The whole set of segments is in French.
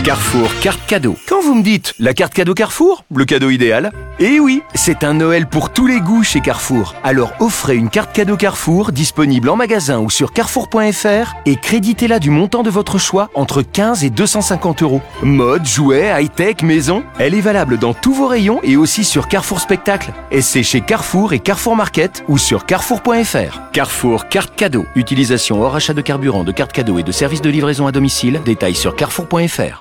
Carrefour, carte cadeau. Quand vous me dites la carte cadeau Carrefour, le cadeau idéal? Eh oui, c'est un Noël pour tous les goûts chez Carrefour. Alors offrez une carte cadeau Carrefour disponible en magasin ou sur carrefour.fr et créditez-la du montant de votre choix entre 15 et 250 euros. Mode, jouets, high-tech, maison. Elle est valable dans tous vos rayons et aussi sur Carrefour Spectacle. Et c'est chez Carrefour et Carrefour Market ou sur carrefour.fr. Carrefour, carte cadeau. Utilisation hors achat de carburant, de carte cadeau et de services de livraison à domicile. Détails sur carrefour.fr.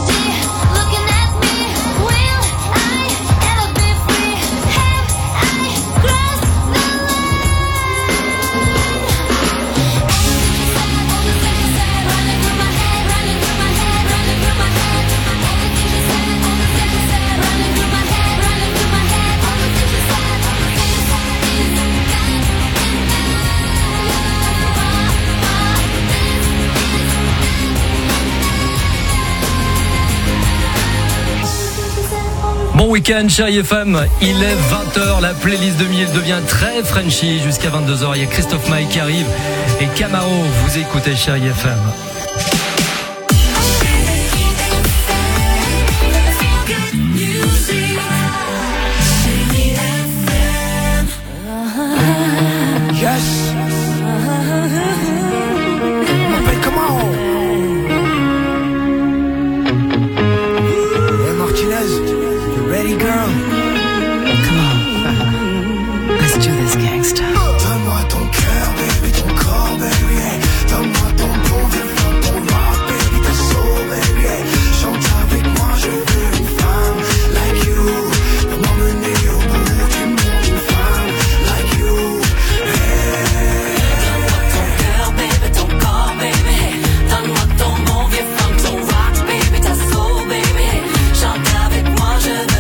Bon week-end, chérie FM, il est 20h, la playlist de Mille devient très Frenchy jusqu'à 22h. Il y a Christophe Maé qui arrive et Camaro, vous écoutez chérie FM. Yes. M'appelle comment? Hey Martinez. Ready, girl? Come on. Let's do this, gangsta. Donne-moi ton cœur, baby, ton corps, baby. Hey. Donne-moi ton bon vieux, ton rock, baby, ta soul, baby. Hey. Chante avec moi, je veux une femme like you. Pour m'emmener au bout du monde, une femme like you. Hey. Donne-moi ton cœur, baby, ton corps, baby. Hey. Donne-moi ton bon vieux, ton rock, baby, ta soul, baby. Hey. Chante avec moi, je veux.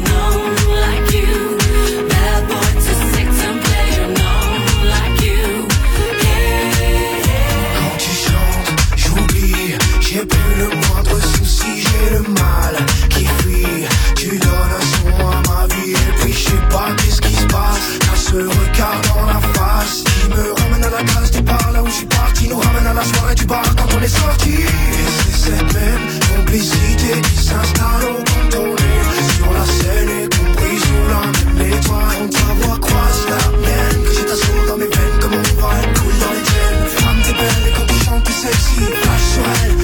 J'ai plus le moindre souci, j'ai le mal qui fuit. Tu donnes un son à ma vie et puis je sais pas qu'est-ce qui se passe. T'as ce regard dans la face qui me ramène à la case départ, là où je suis parti, nous ramène à la soirée du bar quand on est sorti. Et c'est cette même complicité qui s'installe au contourné sur la scène et compris sous la même étoile. On ta voix croise la mienne, que j'ai ta soul dans mes veines comme on voit elle coule dans les tiennes. Femme t'es belle et quand tu chantes t'es sexy, flash sur elle.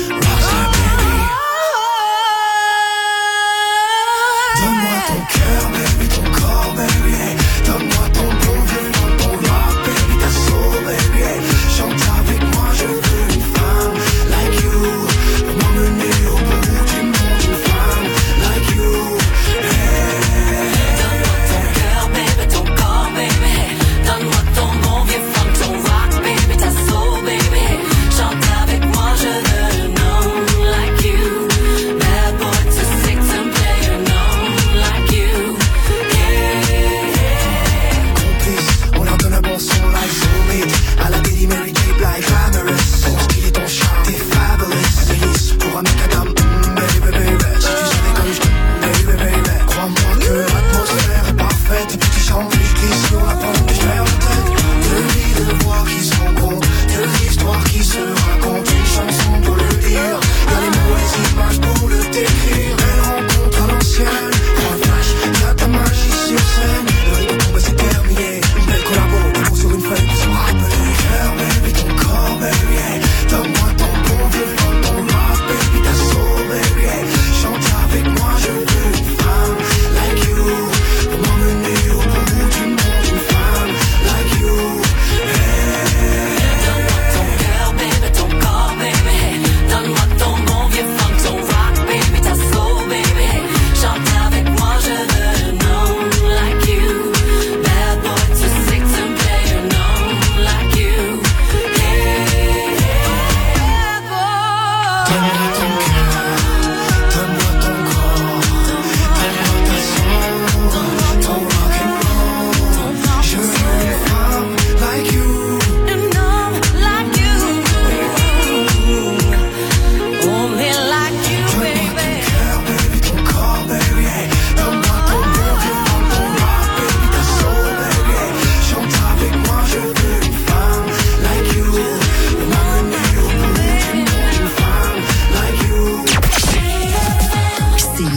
Donne-moi ton cœur, baby, ton corps, baby, hey. Donne-moi ton bon vieux, ton rock, baby, ta soul, baby, hey. Chante avec moi, je veux une femme like you. Pour m'emmener au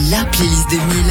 la playlist 2000.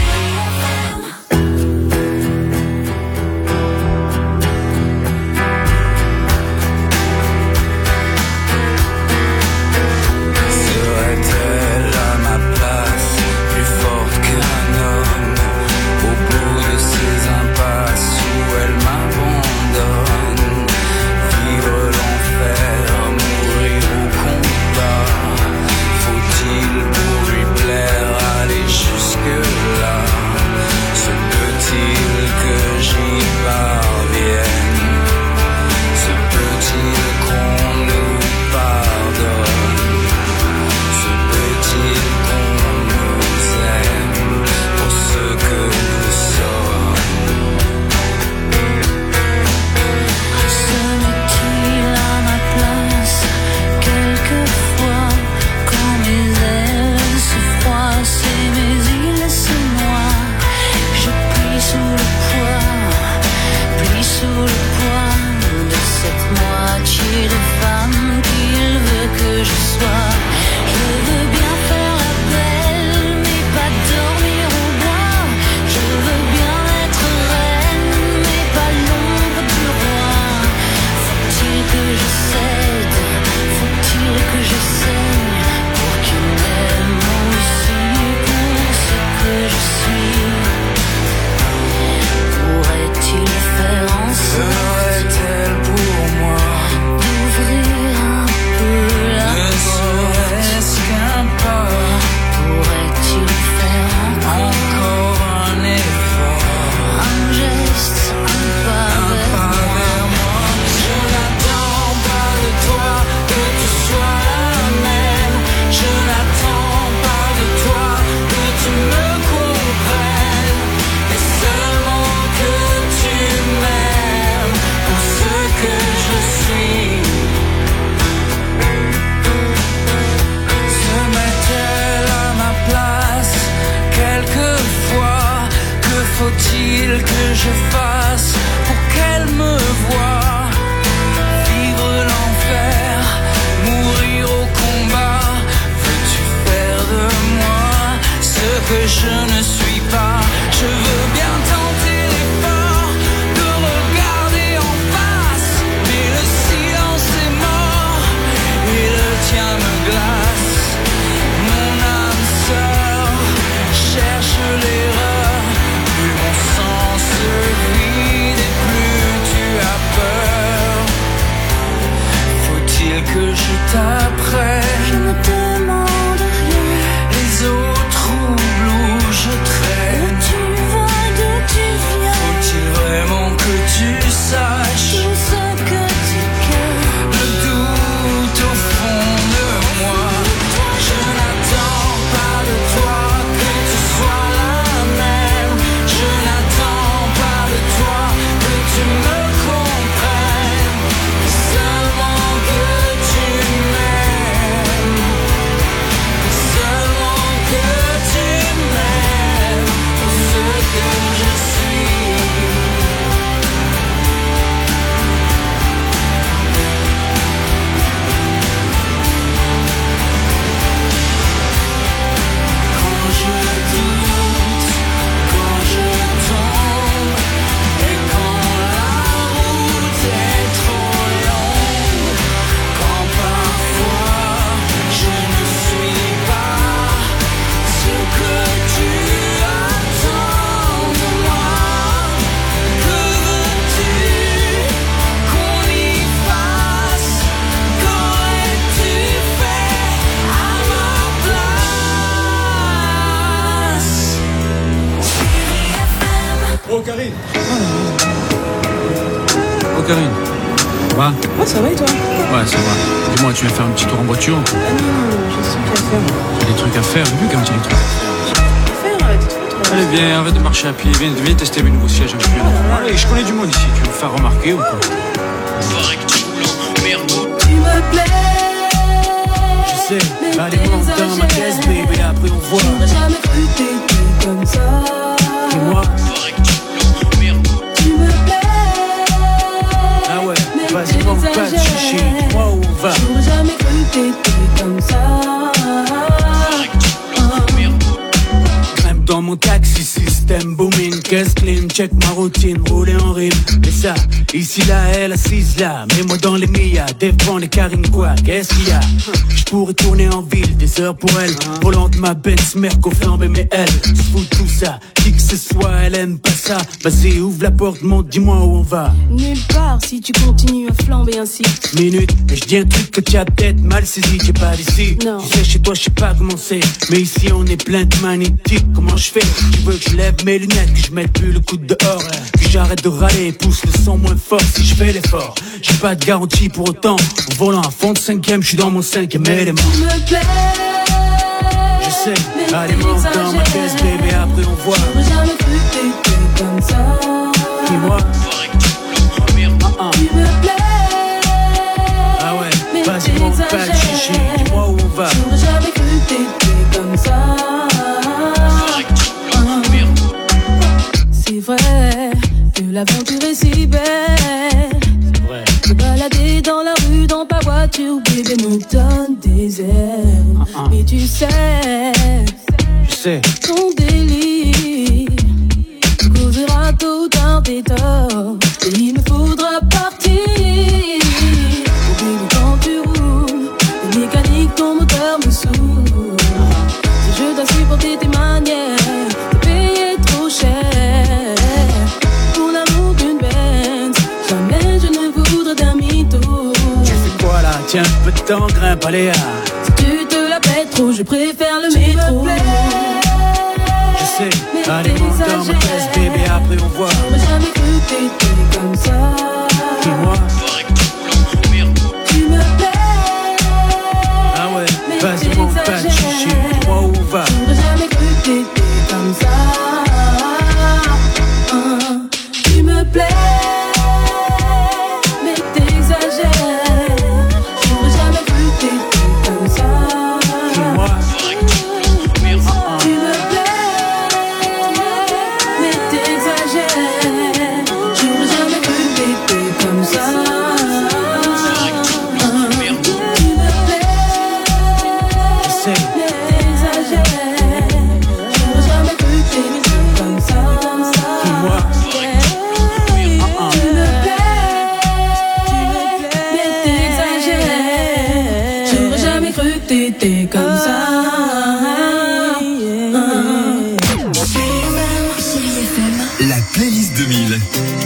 faut-il que je fasse pour qu'elle me voie? Vivre l'enfer, mourir au combat. Veux-tu faire de moi ce que je ne suis pas? Je veux bien tenter l'effort de regarder en face, mais le silence est mort et le tien me glace. Mon âme sœur cherche l'erreur, plus mon sang se vide et plus tu as peur. Faut-il que je t'apprenne? Je me demande rien. Les eaux troubles où je traîne. Où tu vas, d'où tu viens. Faut-il vraiment que tu saches tout ce que tu cales? Le doute au fond de moi. Je n'attends pas de toi que tu sois la même. Je n'attends pas de toi que tu me comprennes. Seulement que tu m'aimes. Seulement que tu m'aimes pour ce que je suis. Quand je doute, quand je tombe, et quand la route est trop longue, quand parfois je ne suis pas ce que tu attends de moi. Que veux-tu qu'on y fasse? Qu'aurais-tu fait à ma place? Oh Karine. Oh Karine. Ça va? Ouais, ça va et toi? Ouais, ça va. Dis-moi, tu viens faire un petit tour en voiture? Ah non, j'ai des trucs à faire. J'ai des trucs à faire, j'ai vu quand même des trucs à faire. Allez, viens, arrête de marcher à pied, viens tester mes nouveaux sièges en cuir. Allez, je connais du monde ici, tu veux me faire remarquer ou quoi? Tu me plais. Je sais, allez, monte dans ma caisse, baby, après on voit. J'aurais jamais cru t'aimer comme ça. Dis-moi. Tu me plais. Ah ouais, Mais vas-y, monte pas de t'exagères. chichi, dis-moi où on va. J'aurais jamais cru t'aimer comme ça. dans mon taxi, système booming, caisse clean, check ma routine, rouler en rime. Et ça, ici là, elle assise là, mets-moi dans les millas, défends les carines quoi, qu'est-ce qu'il y a? J'pourrais tourner en ville, des heures pour elle, volant de ma Benz, Merco flambé, mais elle se fout de tout ça, qui que ce soit, elle aime pas ça. Vas-y, ouvre la porte, monte, dis-moi où on va. Nulle part si tu continues à flamber ainsi. Minute, et je dis un truc que tu as peut-être mal saisi, t'es pas d'ici. Non. Tu sais, chez toi, je sais pas comment c'est, mais ici on est plein de magnétiques. Comment je fais? Tu veux que je lève mes lunettes, que je mette plus le coude dehors, que j'arrête de râler et pousse le son moins fort si je fais l'effort. J'ai pas de garantie pour autant. En volant à fond de 5ème, je suis dans mon 5ème élément. Tu me plais. Je sais, allez monte dans ma caisse, bébé, après on voit. J'aurais jamais cru que t'étais comme ça. Dis-moi. Tu me plais. Ah ouais, vas-y monte pas de chichi, dis-moi où on va. J'aurais jamais cru que t'étais comme ça. C'est vrai que l'aventure est si belle. Se balader dans la rue, dans ta voiture, bébé, me donne des ailes. Mais tu sais, Je sais, ton délire causera tôt ou tard des torts. Et il me faudra partir. Oh bébé, quand tu roules, les mécaniques, ton moteur me saoule. Si je dois supporter tes manières, te payer trop cher pour l'amour d'une Benz, jamais je ne voudrais d'un mytho. tu fais quoi là? Tiens, un peu de temps, grimpe, allez, Si tu te la pètes trop, je préfère le métro. Je sais, allez monte dans ma caisse, bébé, après on voit. J'aurais jamais cru que t'étais comme ça. Dis-moi. Tu me plais. Ah ouais, Mais vas-y monte pas de chichi, dis-moi où on va. J'aurais jamais cru que t'étais comme ça. Tu me plais. Mais t'exagères. J'aurais jamais cru que t'étais comme ça. Dis-moi. Tu me plais. Mais t'exagères. J'aurais jamais cru que t'étais comme ça. Tu me plais. Je sais, Mais t'exagères. J'aurais jamais cru que t'étais comme ça. dis-moi. Tu me plais. Mais t'exagères. J'aurais jamais cru que t'étais comme ça. La playlist 2000.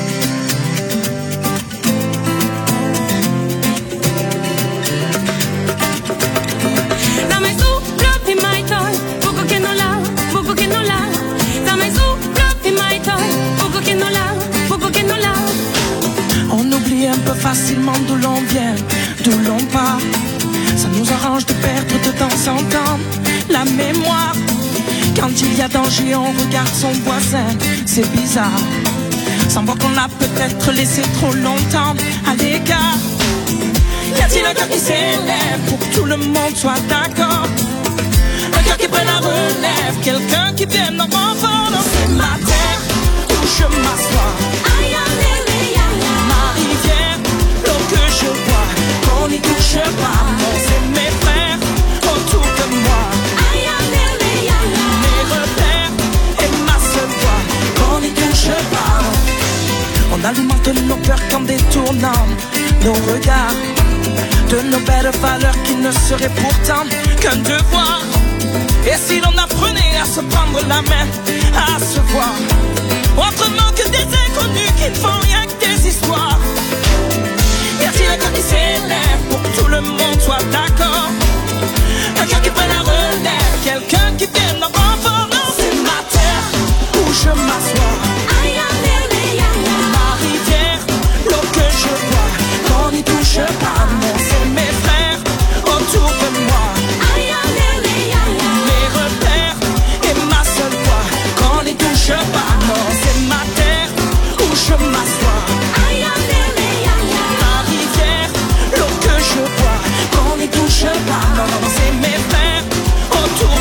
Dame su fluffy my toy, poco que no la, poco que no la. Dame su fluffy my toy, poco que no la, poco que no la. On oublie un peu facilement d'où l'on vient, d'où l'on part. Ça nous arrange de perdre de temps en temps la mémoire. Quand il y a danger, on regarde son voisin, c'est bizarre. Sans voir qu'on l'a peut-être laissé trop longtemps à l'écart. Y a-t-il un cœur qui s'élève pour que tout le monde soit d'accord? Un cœur qui prenne la relève, quelqu'un qui vienne en renfort. Non, c'est ma terre où je m'assois. Ay, alele, ya, ya. Ma rivière, l'eau que je bois, qu'on n'y touche pas. Non, c'est mes frères autour de moi. Ay, alele, ya, ya. Mes repères et ma seule voix, qu'on n'y touche pas. On alimente nos peurs qu'en détournant nos regards de nos belles valeurs qui ne seraient pourtant qu'un devoir. Et si l'on apprenait à se prendre la main, à se voir, autrement que des inconnus qui ne font rien que des histoires. Y a-t-il un cœur qui s'élève pour que tout le monde soit d'accord? Un cœur qui prenne la relève, quelqu'un qui vienne en renfort. Non, c'est ma terre où je m'assois. Ay, alele, ya, ya. Ma rivière, l'eau que je bois, qu'on n'y touche pas. Non, c'est mes frères autour de moi. Ay, alele, ya, ya. Mes repères et ma seule voix, qu'on n'y touche pas. Non, c'est ma terre où je m'assois. Ay, alele, ya, ya. Ma rivière, l'eau que je bois, qu'on n'y touche pas. Non, c'est mes frères autour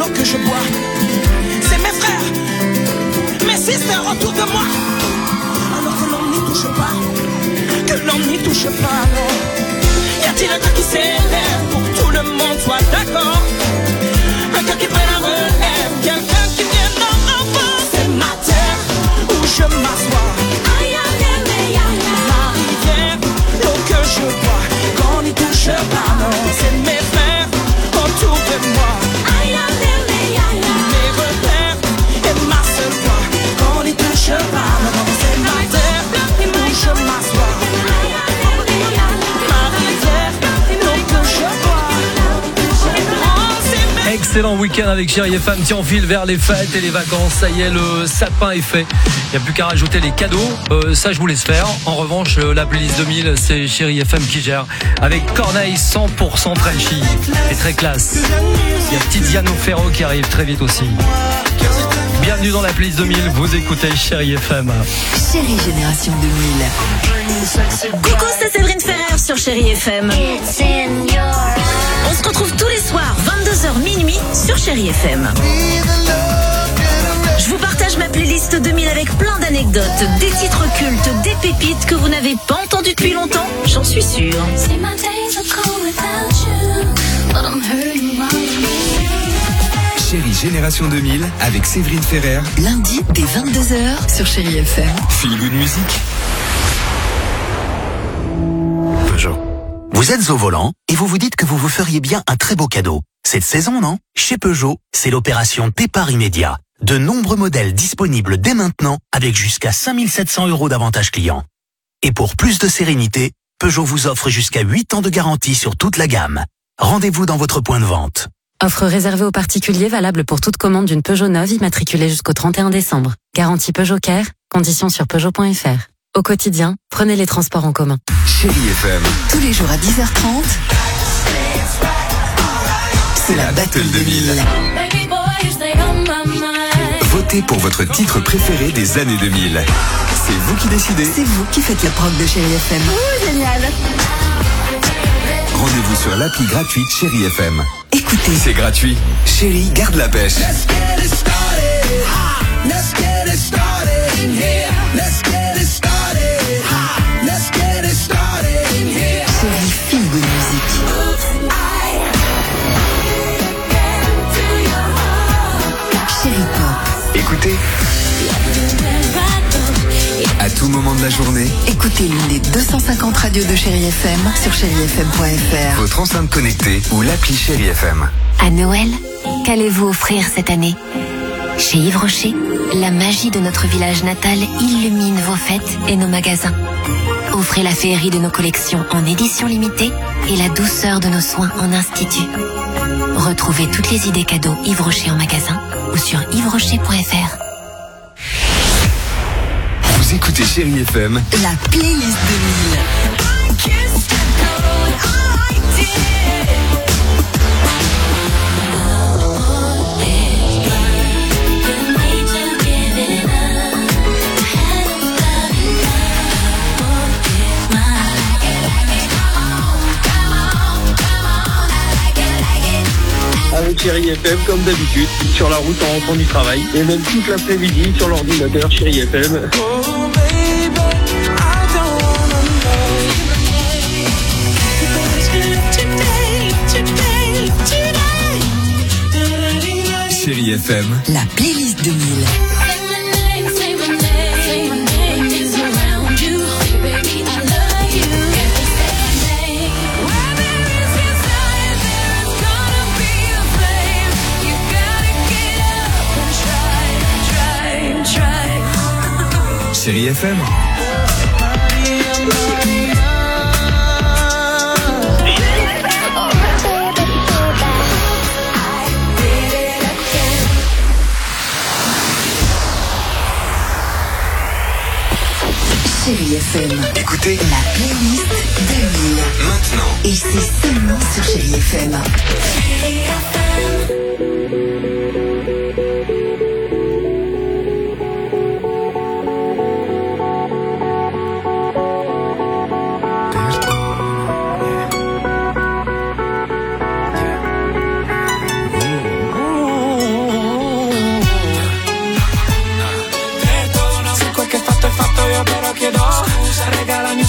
l'eau que je bois. C'est mes frères, mes sisters autour de moi. Alors que l'on n'y touche pas, que l'on n'y touche pas, non. Y a-t-il un cœur qui s'élève pour que tout le monde soit d'accord? Un cœur qui prenne un relève, quelqu'un qui vienne en renfort. C'est ma terre où je m'assois. Ma rivière, l'eau que je bois. Qu'on n'y touche pas, non. C'est mes frères autour de moi. Mes repères et ma seule voix. Qu'on n'y touche pas, non. C'est ma terre où je m'assois. Excellent week-end avec Chérie FM. Tiens, on file vers les fêtes et les vacances. Ça y est, le sapin est fait. Il n'y a plus qu'à rajouter les cadeaux. Ça, je vous laisse faire. En revanche, la playlist 2000, c'est Chérie FM qui gère. Avec Corneille 100% Frenchy. Et très classe. Il y a Tiziano Ferro qui arrive très vite aussi. Bienvenue dans la playlist 2000. Vous écoutez Chérie FM. Chérie Génération 2000. Coucou, c'est Séverine Ferrer sur Chérie FM. On se retrouve tous les soirs, 22h minuit, sur Chérie FM. Je vous partage ma playlist 2000 avec plein d'anecdotes, des titres cultes, des pépites que vous n'avez pas entendues depuis longtemps, j'en suis sûre. Chérie Génération 2000 avec Séverine Ferrer. Lundi dès 22h sur Chérie FM. Feel good musique. Peugeot. Vous êtes au volant et vous vous dites que vous vous feriez bien un très beau cadeau. Cette saison, non? Chez Peugeot, c'est l'opération départ immédiat. De nombreux modèles disponibles dès maintenant avec jusqu'à 5 700 € d'avantages clients. Et pour plus de sérénité, Peugeot vous offre jusqu'à 8 ans de garantie sur toute la gamme. Rendez-vous dans votre point de vente. Offre réservée aux particuliers valable pour toute commande d'une Peugeot neuve immatriculée jusqu'au 31 décembre. Garantie Peugeot Care, conditions sur Peugeot.fr. Au quotidien, prenez les transports en commun. Chérie FM. Tous les jours à 10h30, c'est la Battle 2000. Votez pour votre titre préféré des années 2000. C'est vous qui décidez. c'est vous qui faites la prog de Chérie FM. Génial. Rendez-vous sur l'appli gratuite Chérie FM. Écoutez, C'est gratuit. Chérie, garde la pêche. Chérie Feel Good Music. Chérie Pop. Écoutez. À tout moment de la journée, Écoutez l'une des 250 radios de Chérie FM sur chérifm.fr. votre enceinte connectée ou l'appli Chérie FM. À Noël, qu'allez-vous offrir cette année? Chez Yves Rocher, la magie de notre village natal illumine vos fêtes et nos magasins. Offrez la féerie de nos collections en édition limitée et la douceur de nos soins en institut. Retrouvez toutes les idées cadeaux Yves Rocher en magasin ou sur yvesrocher.fr. Vous écoutez Chérie FM. La playlist 2000. Avec Chérie FM comme d'habitude, sur la route en rentrant du travail et même toute l'après-midi sur l'ordinateur Chérie FM. Chérie FM. La playlist 2000. Chérie FM. Chérie FM. Écoutez La playlist 2000. maintenant. Et c'est seulement sur Chérie FM.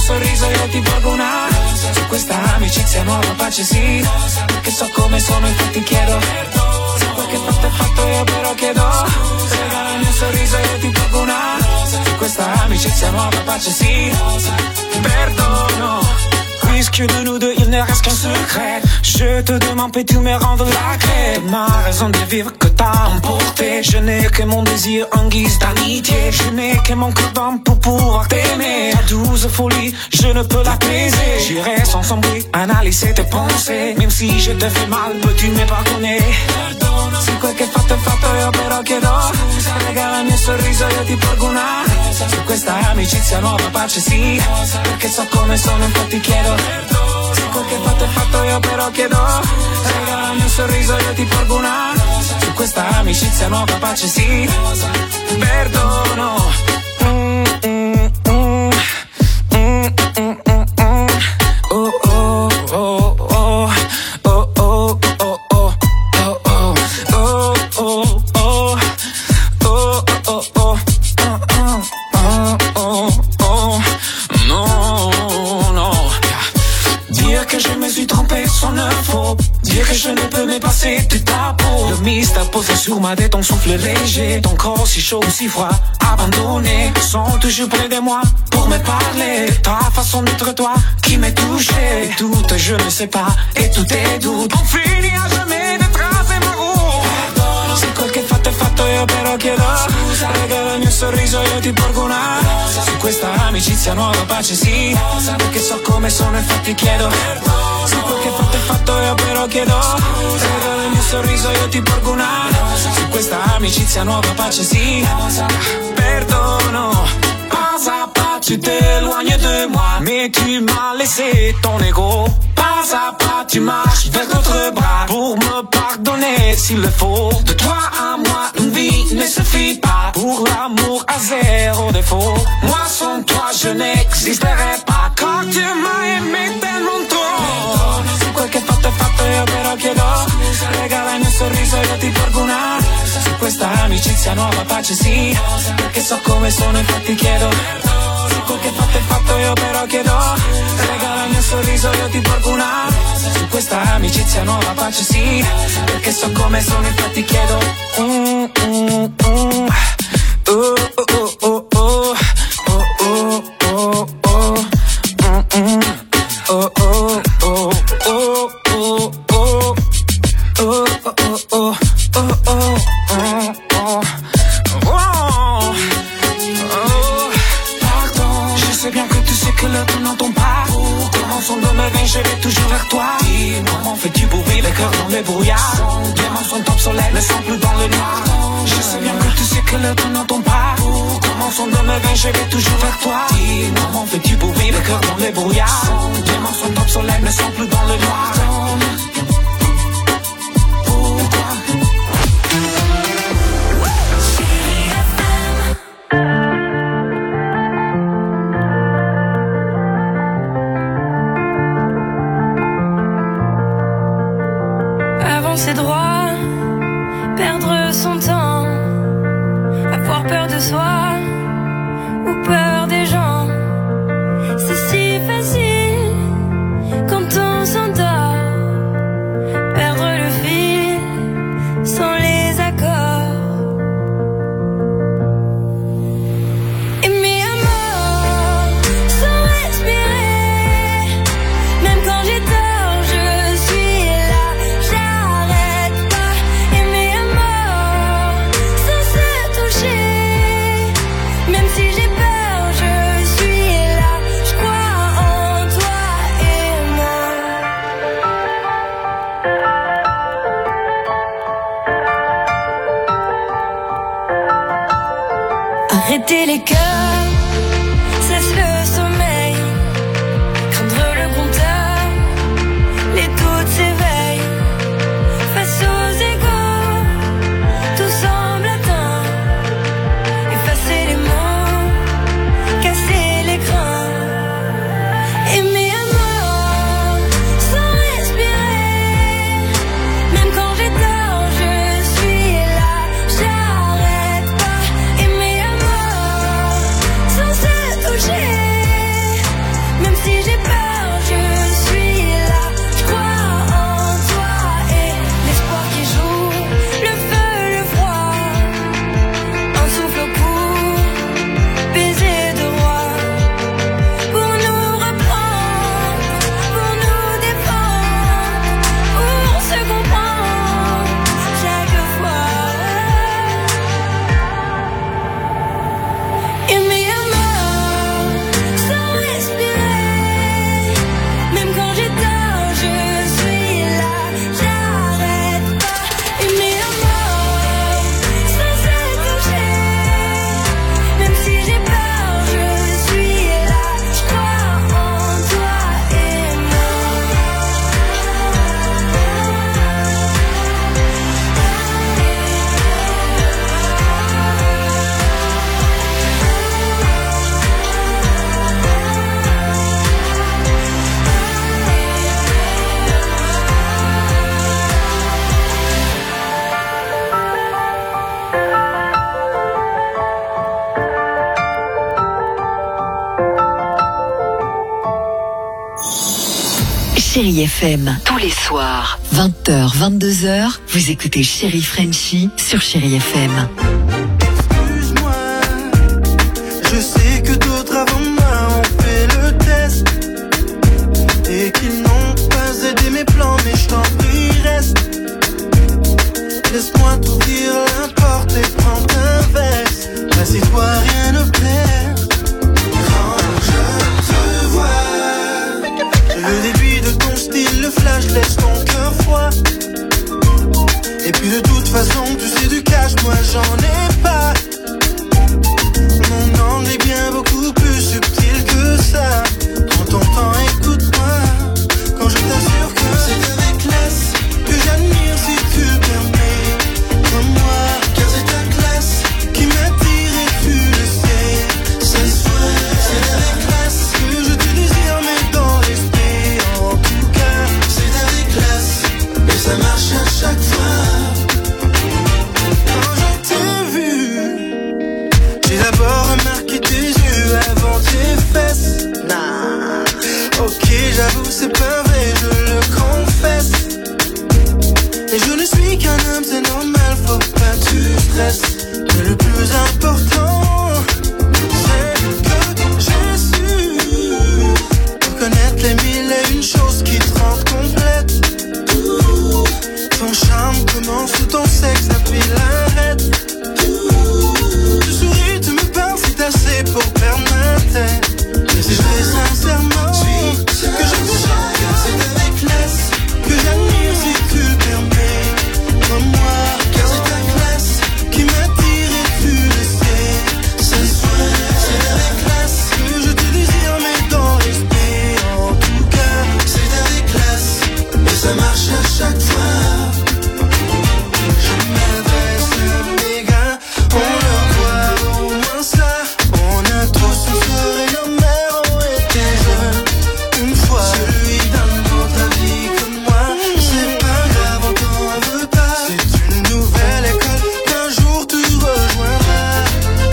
sorriso io ti porgo una rosa. Su questa amicizia nuova pace sì rosa. Perché so come sono infatti chiedo perdono. Se quel che fatto è fatto io però chiedo scusa. Regala il mio sorriso io ti porgo una rosa. Su questa amicizia nuova pace sì rosa. Perdono. Puisque de nous deux il ne reste qu'un secret, je te demande peux-tu me rendre la clé. Ma raison de vivre que t'as emporté. Je n'ai que mon désir en guise d'amitié. Je n'ai que mon cœur d'homme pour pouvoir t'aimer. Ta douce folie, je ne peux l'apaiser. J'irai sans sombrer, analyser tes pensées. Même si je te fais mal, peux-tu me pardonner? Perdono. Se quel che fatto è fatto io però chiedo scusa. Regala il mio sorriso io ti porgo una rosa. Su questa amicizia nuova pace sì rosa. Perché so come sono infatti chiedo perdono. Se quel che fatto è fatto io però chiedo regala il mio sorriso io ti porgo una rosa. Su questa amicizia nuova pace sì rosa. Perdono. Oh oh oh oh oh oh oh oh oh oh oh oh oh oh. Que je me suis trompé sans ne faut dire que je ne peux me passer de ta peau. Le mystère posé sur ma tête, ton souffle léger, ton corps si chaud ou si froid, abandonné, sont toujours près de moi pour me parler. Ta façon d'être toi qui m'est touché. Tout je ne sais pas et tout est doute. On finit à jamais de tracer ma route. Se quel che fatto è fatto io però chiedo scusa. Regala il mio sorriso io ti porgo una rosa. Su questa amicizia nuova pace sì rosa. Perché so come sono infatti chiedo perdono. Se quel che fatto è fatto io però chiedo scusa. Regala il mio sorriso io ti porgo una rosa. Su questa amicizia nuova pace sì rosa. Perdono. Pas à pas tu t'éloignes de moi, mais tu m'as laissé ton ego. Pas à pas tu marches vers d'autres bras pour me pardonner s'il le faut. De toi à moi une vie ne suffit pas pour l'amour à zéro défaut. Moi sans toi je n'existerai pas. Quand tu m'as aimé tellement trop. Se quel che fatto è fatto io però chiedo scusa. Regala il mio sorriso io ti porgo una rosa. Su questa amicizia nuova pace sì rosa. Perché so come sono infatti chiedo perdono. Se quel che fatto è fatto io però chiedo regala il mio sorriso io ti porgo una rosa. Su questa amicizia nuova pace sì rosa. Perché so come sono infatti chiedo oh oh oh oh oh oh oh oh oh oh oh je vais toujours vers toi. Comment fais-tu pour vivre le cœur dans le brouillard? Les mensonges obsolètes, le sang plus dans le noir. Je sais bien que tu sais que le temps n'entend pas. Comment sont de me je vais toujours vers toi. Comment fais-tu pour vivre le cœur dans le brouillard? Les mensonges obsolètes, le sang plus dans le noir. C'est droit, perdre son temps, avoir peur de soi ou peur des gens. C'est si facile quand on s'endort, perdre le fil sans les accords. Aimer à mort sans respirer, même quand j'ai tort, je suis là. Arrêter les cœurs, cesse le sommeil, craindre le compteur, les doutes s'éveillent, face aux égaux, tout semble atteint, effacer les mots, casser l'écran, aimer à mort, sans respirer, même quand j'ai tort, je suis là, j'arrête pas, aimer à mort. Chérie FM. Tous les soirs, 20h, 22h, vous écoutez Chérie Frenchie sur Chérie FM. Excuse-moi, je sais que d'autres avant moi ont fait le test et qu'ils n'ont pas aidé mes plans, mais je t'en prie, reste. Laisse-moi t'ouvrir la porte et prendre un verre. Assieds-toi, rien ne perd. Quand je te vois, le début de ton style, le flash laisse ton cœur froid. Et puis de toute façon, tu sais du cash, moi j'en ai pas. Mon angle est bien beaucoup plus subtil que ça. Prends ton temps, écoute-moi. Quand je t'assure que c'est avec classe que j'admire si tu permets. Comme moi, car c'est ta classe qui m'attire et tu le sais. Ce soir, c'est avec classe que je te désire, mais dans l'esprit. En tout cas, c'est avec classe et ça marche à chaque fois. Quand je t'ai vu, j'ai d'abord remarqué tes yeux avant tes fesses. Nah, ok, j'avoue, c'est pas vrai, je le confesse. Et je ne suis qu'un homme, c'est normal, faut pas que tu stresses. Mais le plus important, c'est que j'ai su reconnaître les mille et une choses qui te rendent complète. Ton charme commence sous ton sexe, appuie l'arrête. Tu souris, tu me parles, c'est assez pour perdre ma tête. Mais c'est vrai sincèrement que je te chante, car c'est avec classe que j'admire si tu permets. Comme moi, car c'est ta classe qui m'attire et tu le sais. Ce soir, c'est avec classe que je te désire, mais dans l'esprit. En tout cas, c'est avec classe et ça marche à chaque fois. Je m'adresse à mes gars, on leur voit au moins ça. On a tous une soirée, nos mères ont été jeunes une fois. Celui d'un autre vie comme moi, c'est pas grave, on t'en veut pas. C'est une nouvelle école qu'un jour tu rejoindras.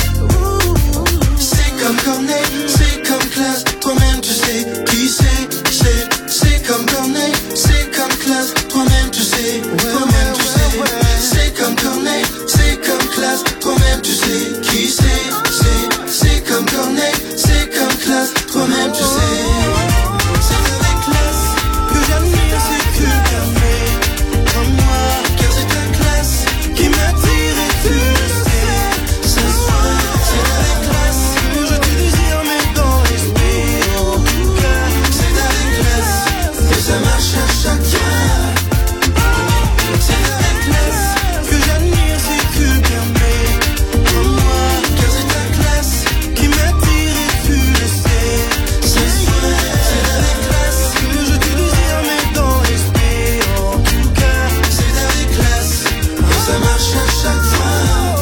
C'est comme Corneille, c'est comme classe, toi-même tu sais qui c'est comme Corneille, c'est comme classe, toi-même tu sais, toi-même tu sais. C'est comme Corneille, c'est comme classe, toi-même tu sais qui c'est comme Corneille, c'est comme classe, toi-même tu sais. C'est avec classe que j'admire si tu permets. Comme moi, car c'est ta classe qui m'attire et tu le sais. Ce soir, c'est avec classe que je te désire, mais dans l'esprit. En tout cas, c'est avec classe et ça marche à chaque fois. C'est avec classe que j'admire si tu permets. Comme moi, car c'est ta classe qui m'attire et tu le sais. Ce soir, c'est avec classe que je te désire, mais dans l'esprit. En tout cas, c'est avec classe et ça marche à chaque fois.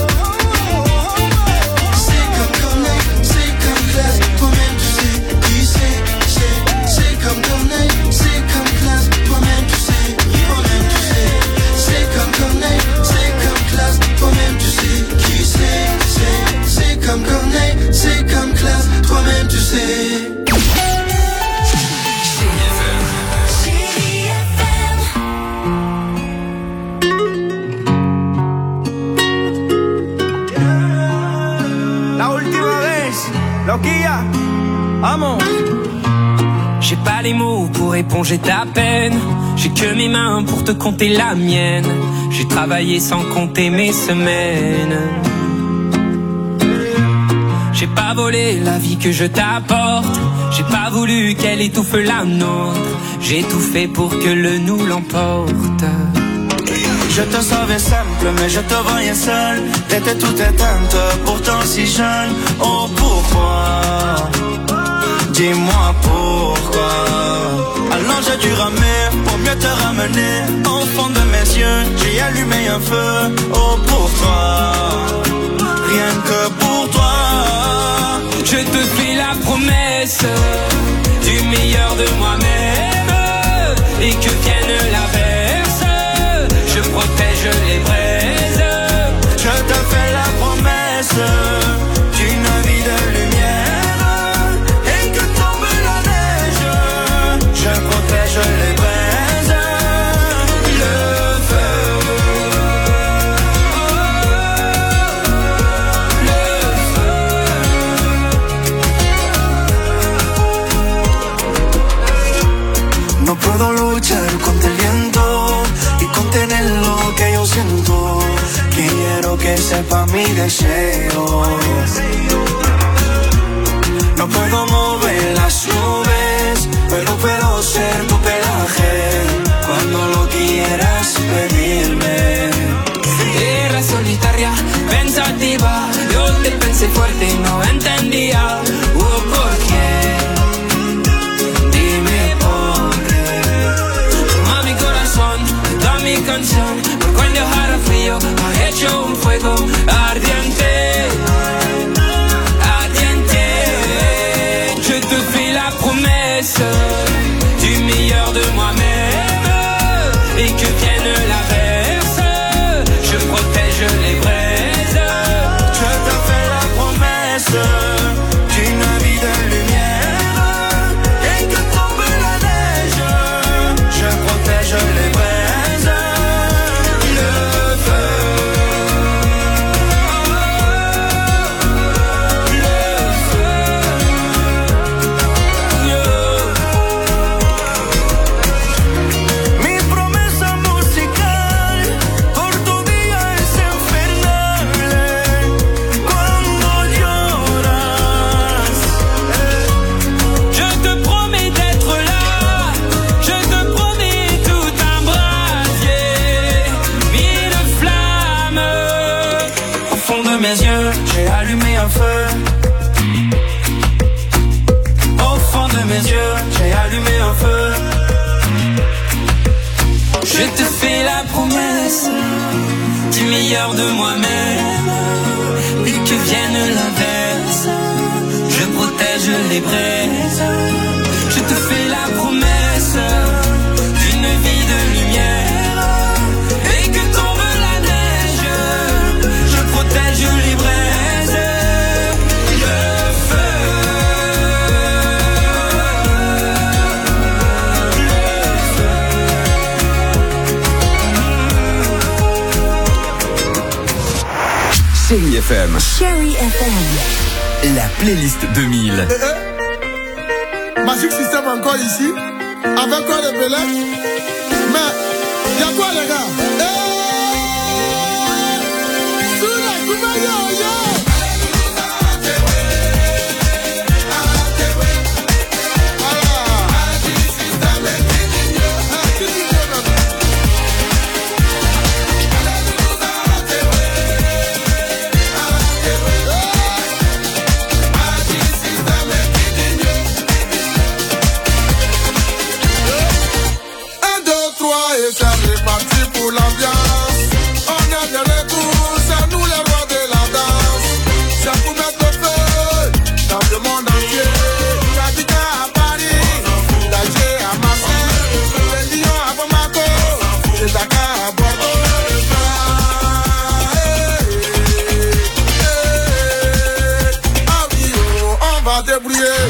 C'est comme Corneille, c'est comme classe, toi-même tu sais qui c'est comme Corneille, c'est comme classe, toi-même tu sais, toi-même tu sais. C'est comme Corneille, c'est comme classe, toi-même tu sais qui c'est comme Corneille, c'est comme classe, toi-même tu sais. La última vez, loquilla, vamos. J'ai pas les mots pour éponger ta peine. J'ai que mes mains pour te compter la mienne. J'ai travaillé sans compter mes semaines. J'ai pas volé la vie que je t'apporte. J'ai pas voulu qu'elle étouffe la nôtre. J'ai tout fait pour que le nous l'emporte. Je te savais simple, mais je te voyais seul. T'étais toute éteinte, pourtant si jeune. Oh pourquoi? Dis-moi pourquoi. Alors j'ai dû ramer pour mieux te ramener. Au fond de mes yeux, j'ai allumé un feu. Oh pour toi, rien que pour toi. Je te fais la promesse du meilleur de moi-même. Et que vienne l'averse, je protège les braises. Je te fais la promesse d'une vie de lumière. Et que tombe la neige, je protège les braises. que sepa mi deseo. No puedo mover las nubes, pero puedo ser tu pelaje cuando lo quieras pedirme. Tierra solitaria, pensativa, yo te pensé fuerte y no entendía. ¿Por qué? Dime por qué. Toma mi corazón, da mi canción, por cuando hará frío, ha hecho un fuego ardiente. Ardiente. Je te fais la promesse du meilleur de moi-même et que vienne l'averse, je protège les braises. Je te fais la promesse d'une vie de lumière et que tombe la neige, je protège les braises. Le feu, mi promesa musical por tu día es infernal. Cuando lloras, Je te promets d'être là, je te promets tout un brasier, mille flammes. au fond de mes yeux, j'ai allumé un feu. Au fond de mes yeux, j'ai allumé un feu. Je te fais la promesse du meilleur de moi-même et que vienne l'inverse, je protège les braises. Je te fais la promesse d'une vie de lumière et que tombe la neige, je protège les braises. Le feu, Chérie FM, Chérie FM. la playlist 2000. Magic System encore ici, avec quoi les Belek. Mais, y'a quoi les gars? Soula, comment yo? C'est reparti pour l'ambiance. On est de retour, c'est nous les rois de la danse. C'est pour mettre le feu dans le monde entier. J'habite à Paris, d'Alger à Marseille, de Lyon à Bamako, de Dakar à Bordeaux. Ah oui, oh, on va débrouiller.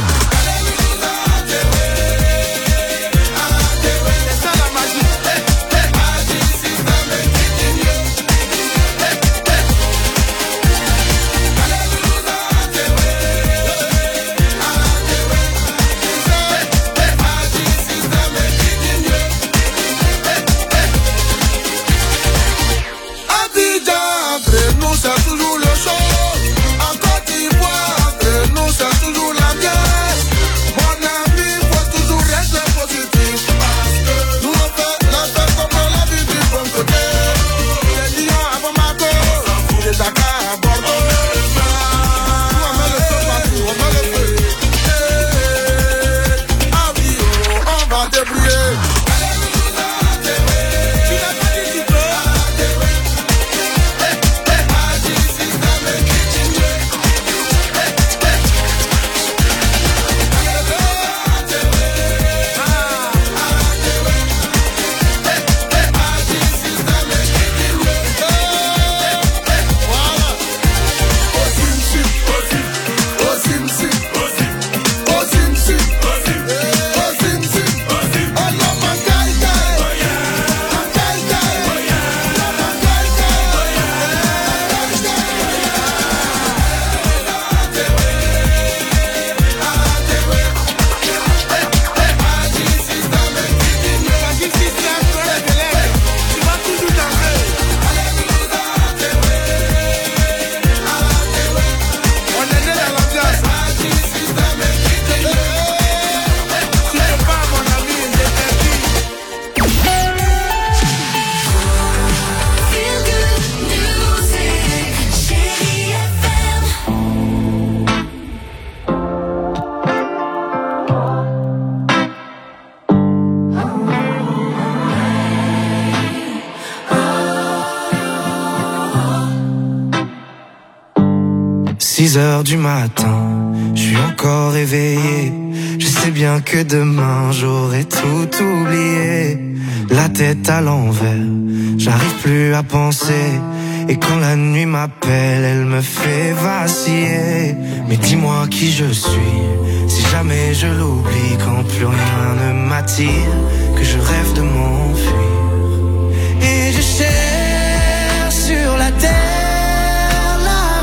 6h du matin, je suis encore éveillé. Je sais bien que demain j'aurai tout oublié. La tête à l'envers, j'arrive plus à penser. Et quand la nuit m'appelle, elle me fait vaciller. Mais dis-moi qui je suis, si jamais je l'oublie. Quand plus rien ne m'attire, que je rêve de m'enfuir. Et je cherche sur la terre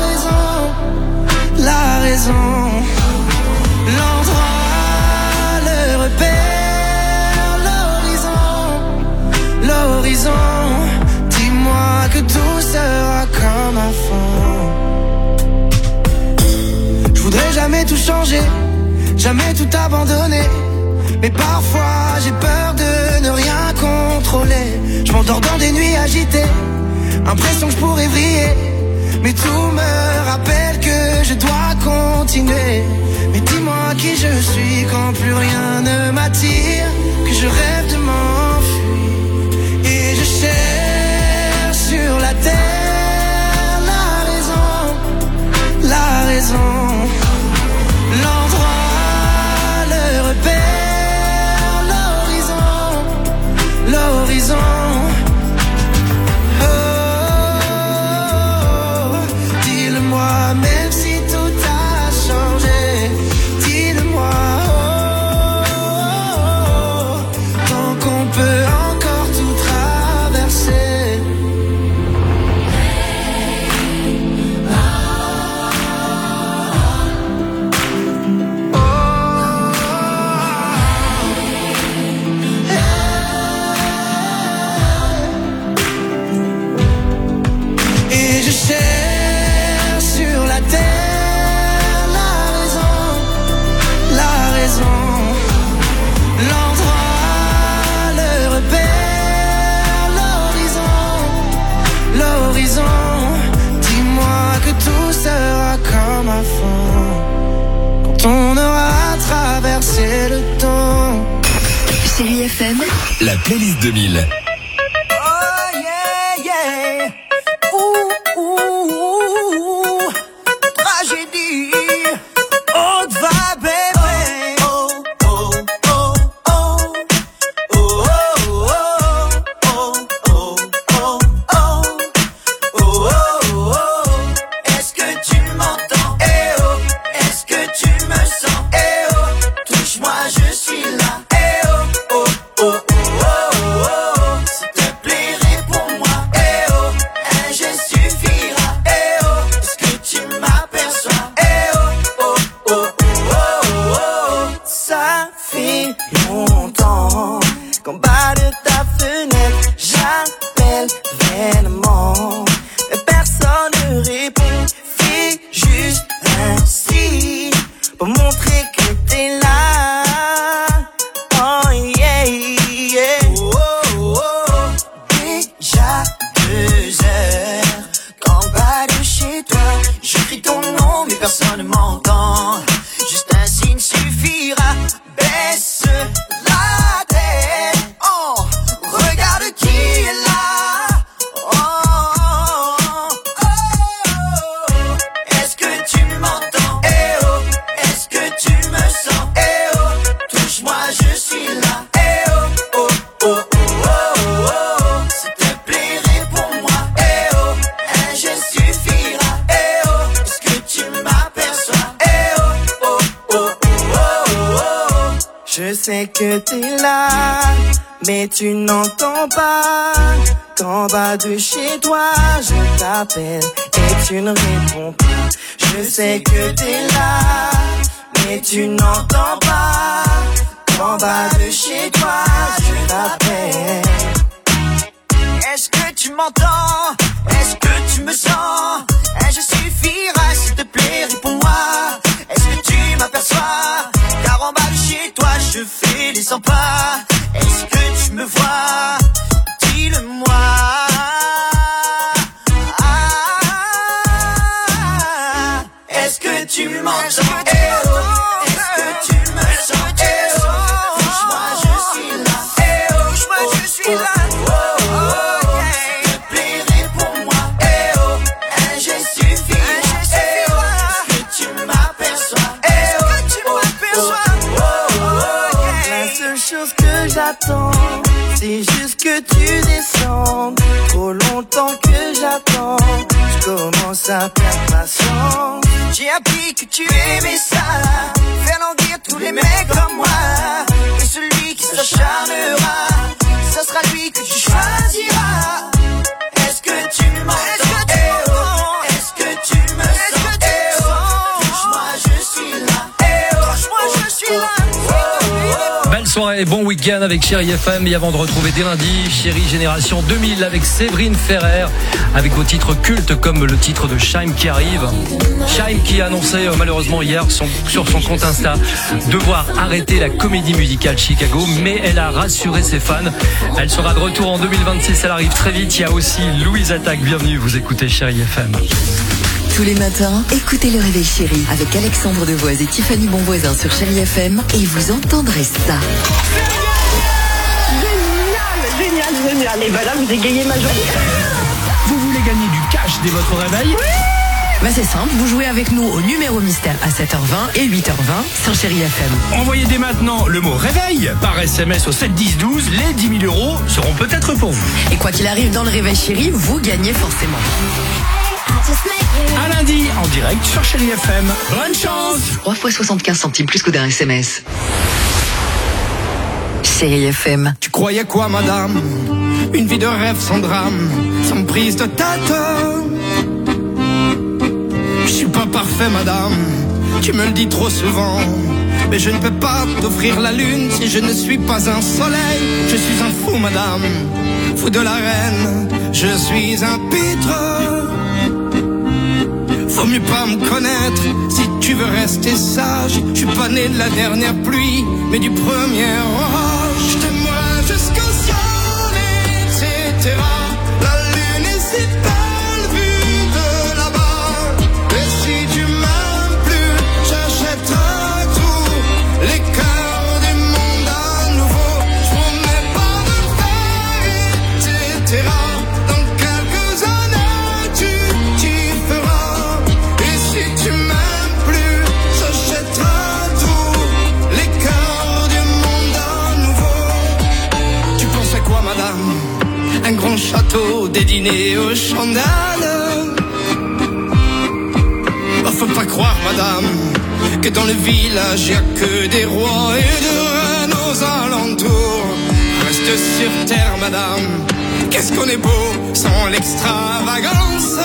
la raison, l'endroit, le repère, l'horizon. Dis-moi que tout sera comme avant. Je voudrais jamais tout changer, jamais tout abandonner. Mais parfois j'ai peur de ne rien contrôler. Je m'endors dans des nuits agitées, impression que je pourrais vriller. Mais tout me rappelle que je dois continuer. Mais dis-moi qui je suis quand plus rien ne m'attire, que je rêve de m'enfuir. Et je cherche sur la terre la raison, l'endroit, le repère, l'horizon. Même si tout a changé, dis-le-moi, tant qu'on peut encore tout traverser. Et je cherche l'endroit, le repère, l'horizon. Dis-moi que tout sera comme avant, quand on aura traversé le temps. Chérie FM, la playlist 2000. Oh yeah, yeah. Ouh, tragédie. Oh, va, baby. Je sais que t'es là, mais tu n'entends pas qu'en bas de chez toi, je t'appelle et tu ne réponds pas. Je sais que t'es là, mais tu n'entends pas qu'en bas de chez toi, je t'appelle. Est-ce que tu m'entends? Est-ce que tu me sens? Je suffira, s'il te plaît, réponds-moi. Est-ce que tu m'aperçois? Car en bas de chez toi, je fais les 100 pas. Est-ce que tu me vois? Dis-le-moi. Est-ce que tu m'entends? Est-ce que tu me sens? Touche-moi, je suis là. Touche-moi, je suis là. S'il te plaît, réponds-moi. Je suffira. t'attends. C'est juste que tu descends. Trop longtemps que j'attends. Je commence à perdre patience. J'ai appris que tu aimais ça. Faire languir tous les mecs comme moi. Et celui qui s'acharnera, ce sera lui que tu choisiras. Est-ce que tu m'entends? Est-ce que tu me sens? Touche-moi, je suis là. Touche-moi, je suis là. Belle soirée, bon week-end avec Chérie FM. Et avant de retrouver dès lundi Chérie Génération 2000 avec Séverine Ferrer, avec vos titres cultes comme le titre de Shaim qui arrive. Shaim qui a annoncé malheureusement hier sur son compte Insta devoir arrêter la comédie musicale Chicago, mais elle a rassuré ses fans. Elle sera de retour en 2026, elle arrive très vite. Il y a aussi Louise Attaque, bienvenue, vous écoutez Chérie FM. Tous les matins, écoutez le Réveil Chéri avec Alexandre Devoise et Tiffany Bonvoisin sur Chérie FM et vous entendrez ça. Génial. Et ben là, vous égayez ma journée. Vous voulez gagner du cash dès votre réveil? Bah c'est simple, vous jouez avec nous au numéro mystère à 7h20 et 8h20 sur Chérie FM. Envoyez dès maintenant le mot réveil par SMS au 7 10 12. Les 10 000 € seront peut-être pour vous. Et quoi qu'il arrive dans le Réveil Chéri, vous gagnez forcément. À lundi, en direct sur Chérie FM. Bonne chance. 3 fois 75 centimes plus que d'un SMS. Chérie FM. Tu croyais quoi, madame? Une vie de rêve sans drame, sans prise de tête. Je suis pas parfait, madame, tu me le dis trop souvent. Mais je ne peux pas t'offrir la lune si je ne suis pas un soleil. Je suis un fou, madame, fou de la reine. Je suis un pitre. Faut mieux pas me connaître si tu veux rester sage. Je suis pas né de la dernière pluie, mais du premier orage. Je t'aimerai jusqu'au ciel, etc. La lune est si belle vue de là-bas. Et si tu m'aimes plus, j'achèterai tout, les cœurs du monde à nouveau. Je promets pas de faire, etc. Dans quelques années, tu t'y feras. Et si tu m'aimes plus, j'achèterai tout, les cœurs du monde à nouveau. Tu pensais quoi, madame? Un grand château, des dîners aux chandelles. Oh, faut pas croire, madame, que dans le village y a que des rois et de reines aux alentours. Reste sur terre, madame, qu'est-ce qu'on est beau sans l'extravagance.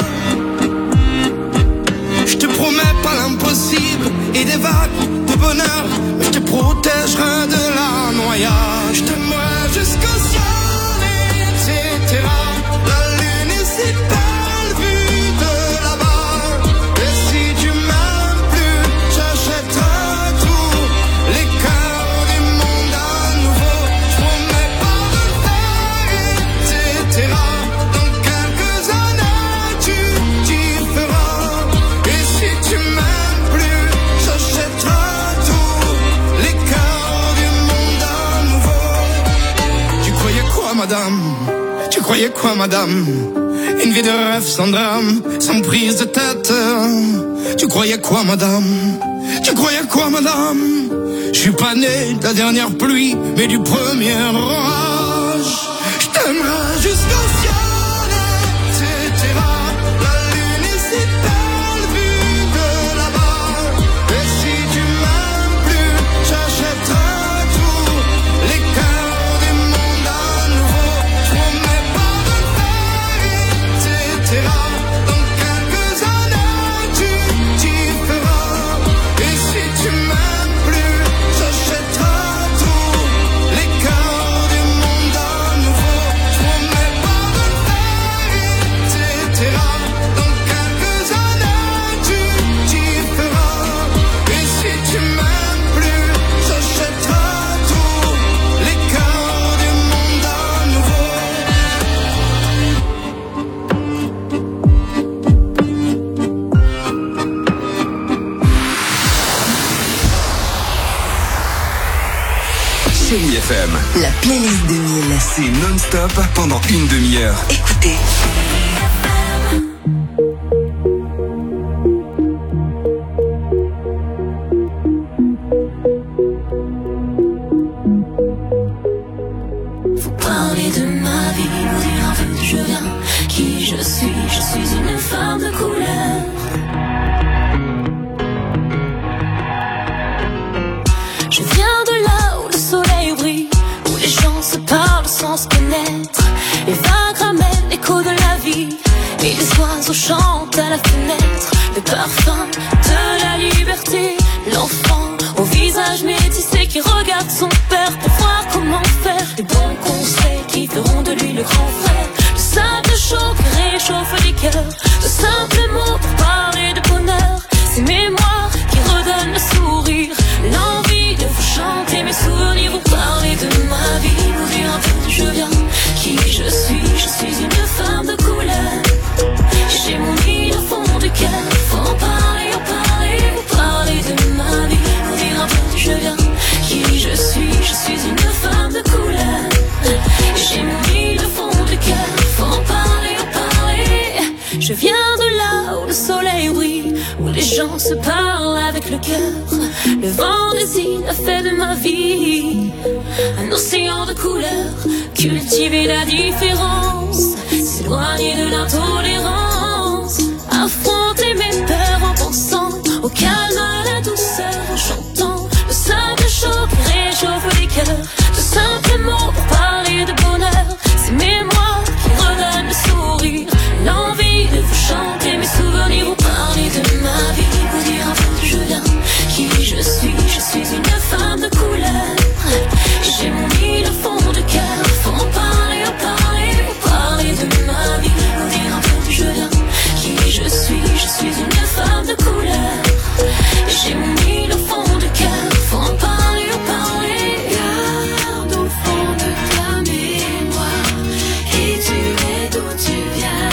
Je te promets pas l'impossible et des vagues de bonheur, mais je te protégerai de la noyade. Je t'aimerai jusqu'au ciel, etc. La lune est si belle vue de là-bas. Et si tu m'aimes plus, j'achèterai tout, les cœurs du monde à nouveau. Je promets pas de faire, etc. Dans quelques années, tu t'y feras. Et si tu m'aimes plus, j'achèterai tout, les cœurs du monde à nouveau. Tu croyais quoi, madame? Tu croyais quoi, madame? Une vie de rêve sans drame, sans prise de tête. Tu croyais quoi, madame? Tu croyais quoi, madame? Je suis pas né de la dernière pluie, mais du premier orage. Je t'aimerai jusqu'au ciel, etc. La lune est si belle vue de là-bas. Et si tu m'aimes plus, j'achèterai tout, les cœurs du monde à nouveau. Je promets pas de faire, etc. Dans quelques années, tu t'y feras. Et si tu m'aimes plus, j'achèterai tout, les cœurs du monde à nouveau. Je promets pas de faire, etc. Dans quelques années, tu t'y feras. Et si tu m'aimes plus, j'achèterai tout, les cœurs du monde à nouveau. Chérie FM, La playlist 2000. c'est non-stop pendant une demi-heure. Écoutez. vie. Et les oiseaux chantent à la fenêtre le parfum de la liberté. L'enfant au visage métissé qui regarde son père pour voir comment faire. Les bons conseils qui feront de lui le grand frère. De simples chocs qui réchauffent les cœurs. De simples mots pour parler de bonheur. Ces mémoires qui redonnent le sourire. L'envie de vous chanter mes souvenirs. Vous parler de ma vie, vous dire un peu d'où je viens, qui je suis une femme de couleur. J'ai mon île au fond du cœur. Faut en parler, vous parler de ma vie, vous dire un peu d'où je viens, qui je suis une femme de couleur. J'ai mon île au fond du cœur. Faut en parler, je viens de là où le soleil brille, où les gens se parlent avec le cœur. Le vent des îles a fait de ma vie un océan de couleurs. Cultiver la différence, s'éloigner de l'intolérance. Affronter mes peurs en pensant au calme, à la douceur, en chantant le simple choc qui réchauffe les cœurs. De simples mots pour parler de bonheur. Ces mémoires qui redonnent le sourire. L'envie de vous chanter mes souvenirs. Vous parler de ma vie, vous dire un peu d'où je viens, qui je suis une femme de couleur. J'ai mon île au fond du cœur. Faut en parler, vous parler de ma vie, vous dire un peu d'où je viens, qui je suis une femme de couleur. J'ai mon île au fond du cœur. Faut en parler, garde au fond de ta mémoire, qui tu es, d'où tu viens.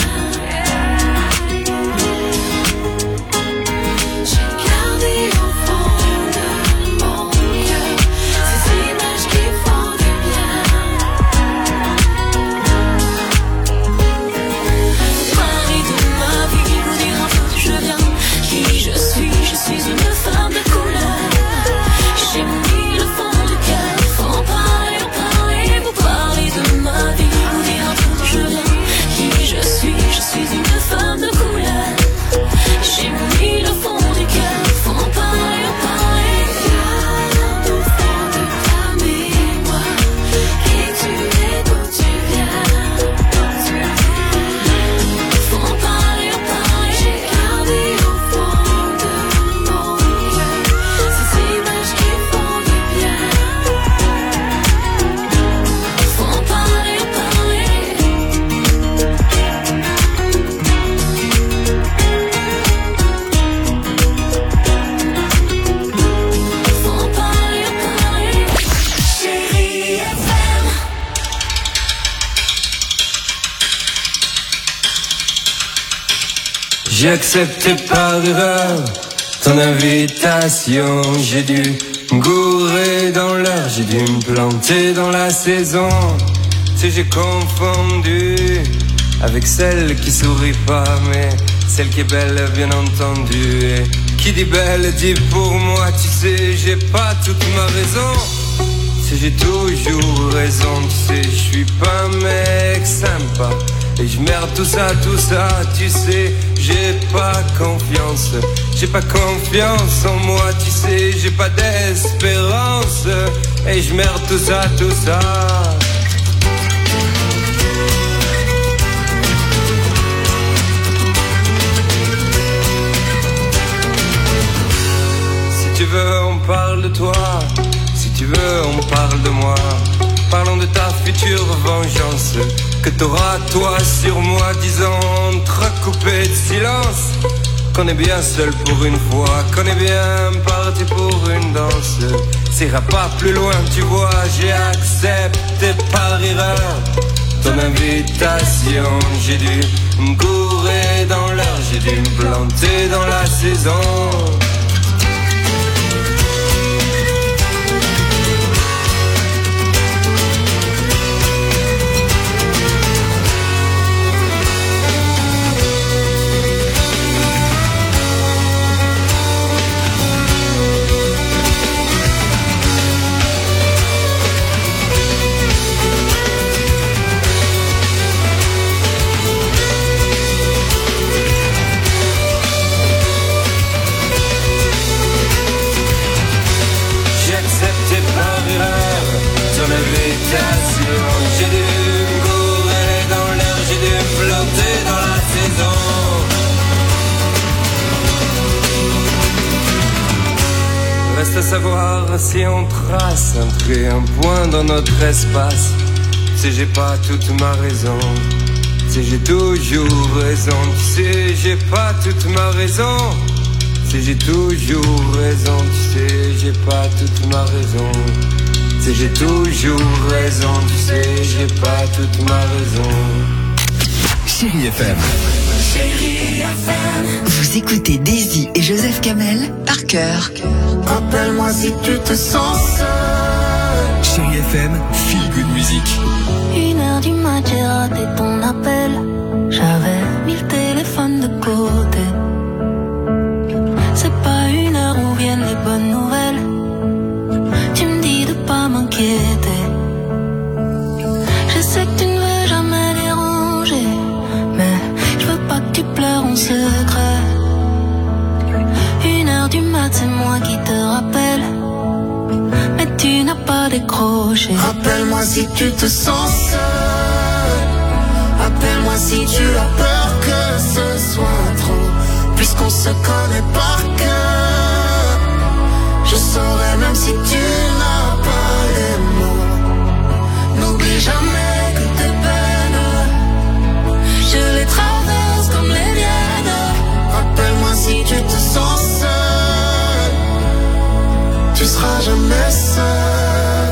J'ai accepté par erreur ton invitation. J'ai dû me gourer dans l'heure, j'ai dû me planter dans la saison. Si j'ai confondu avec celle qui sourit pas, mais celle qui est belle bien entendu. Et qui dit belle dit pour moi, tu sais, j'ai pas toute ma raison. Si j'ai toujours raison, tu sais, je suis pas un mec sympa. Et je merde tout ça, tu sais, j'ai pas confiance en moi, tu sais, j'ai pas d'espérance. Et je merde tout ça. Si tu veux, on parle de toi, si tu veux, on parle de moi. Parlons de ta future vengeance, que t'auras toi sur moi, disant entrecoupé de silence. Qu'on est bien seul pour une fois, qu'on est bien parti pour une danse. Ça ira pas plus loin, tu vois, j'ai accepté par erreur ton invitation. J'ai dû me gourer dans l'heure, j'ai dû me planter dans la saison. savoir si on trace un trait, un point dans notre espace. Tu sais, j'ai pas toute ma raison. Tu sais, j'ai toujours raison. Tu sais, j'ai pas toute ma raison. Tu sais, j'ai toujours raison. Tu sais, j'ai pas toute ma raison. Tu sais, j'ai toujours raison. Tu sais, j'ai pas toute ma raison. Chérie FM. Chérie FM. Vous écoutez Daisy et Joseph Kamel par cœur. Appelle-moi si tu te sens seul. Chérie FM, feel good music. 1h du mat, j'ai raté ton appel. J'avais mis le téléphone de côté. C'est pas 1h où viennent les bonnes nouvelles. Tu me dis de pas m'inquiéter. Je sais que tu ne veux jamais déranger, mais je veux pas que tu pleures en secret. 1h du mat, c'est moi qui te rappelle, mais tu n'as pas décroché. Appelle-moi si tu te sens seul. Appelle-moi si tu as peur que ce soit trop. Puisqu'on se connaît par cœur, je saurais même si tu n'as pas les mots. N'oublie jamais que tes peines, je les traverse comme les miennes. Appelle-moi si tu te sens seul. Tu seras jamais seul.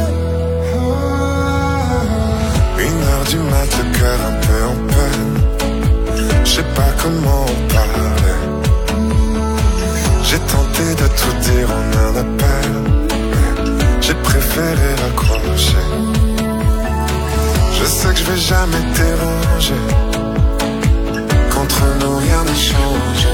1h du mat, le cœur un peu en peine. Je sais pas comment en parler. J'ai tenté de tout dire en un appel, mais j'ai préféré raccrocher. Je sais que je vais jamais déranger. Qu'entre nous rien ne change.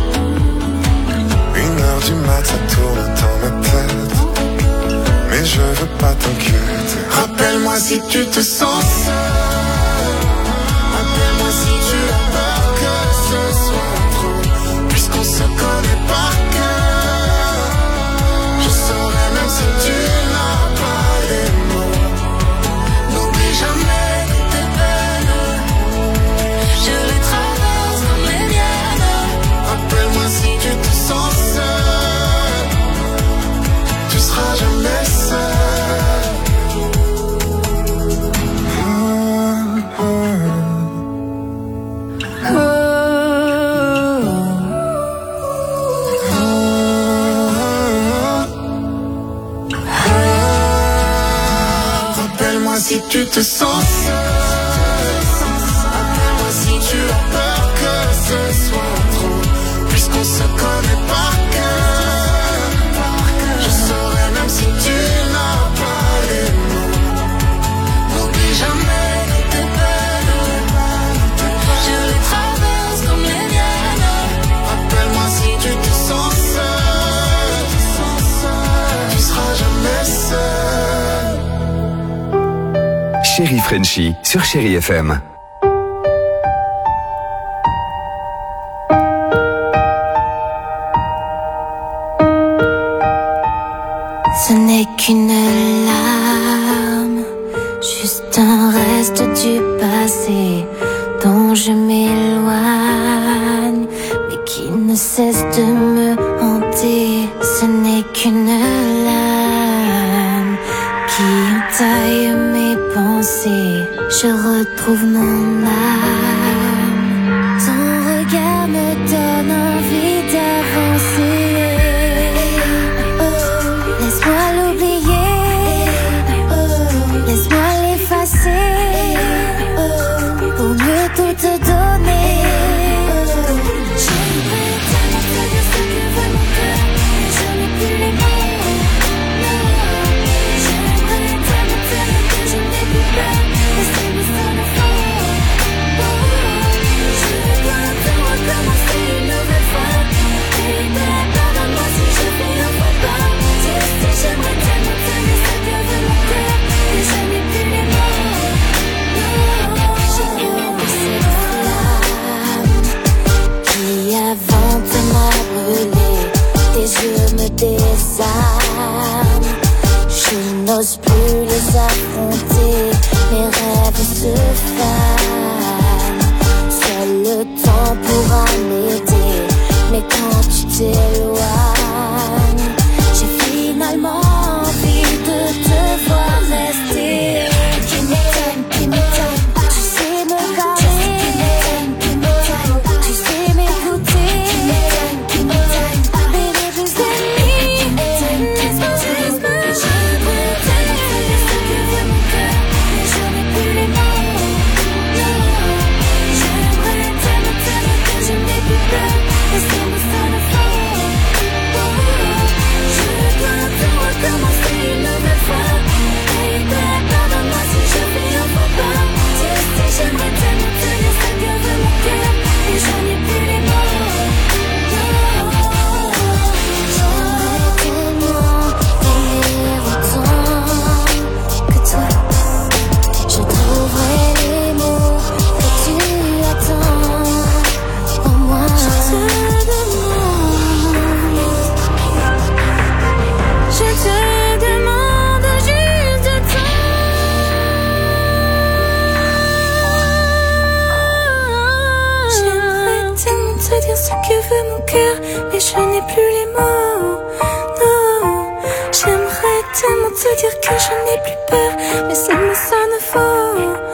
1h du mat, ça tourne dans ma tête, mais je veux pas t'inquiéter. Rappelle-moi si tu te sens seul. Appelle-moi si tu as peur que ce soit trop. Puisqu'on se connaît par cœur, je saurais même si tu n'as pas les mots. N'oublie jamais que tes peines, je les traverse comme les miennes. Appelle-moi si tu te sens seul. Tu seras jamais seul. Rappelle-moi si tu te sens seul. Appelle-moi si tu as peur que ce soit trop. Puisqu'on se connaît par cœur, je saurais même si tu n'as pas les mots. N'oublie jamais que tes peines, je les traverse comme les miennes. Appelle-moi si tu te sens seul. Tu seras jamais seul. Chérie Frenchie sur Chérie FM. Ce n'est qu'une larme, juste un reste du passé dont je m'éloigne, mais qui ne cesse de me hanter. Ce n'est qu'une lame qui entaille mes pensées. Je retrouve mon âme. Ton regard me donne envie d'avancer. Laisse-moi l'oublier, laisse-moi l'effacer, pour mieux tout te donner. J'aimerais tellement te dire ce que veut mon cœur, mais je n'ai plus les mots. J'aimerais tellement te dire que je n'ai plus peur, laissez-moi sans effort. Je dois tout recommencer une nouvelle fois. Bébé, pardonne-moi si je fais un faux pas. J'aimerais tellement te dire ce que veut mon cœur, mais je n'ai plus les mots. J'ai oublié le fleur. je n'ai plus les mots. Non, j'aimerais tellement te dire que je n'ai plus peur, mais ces mots sonnent faux.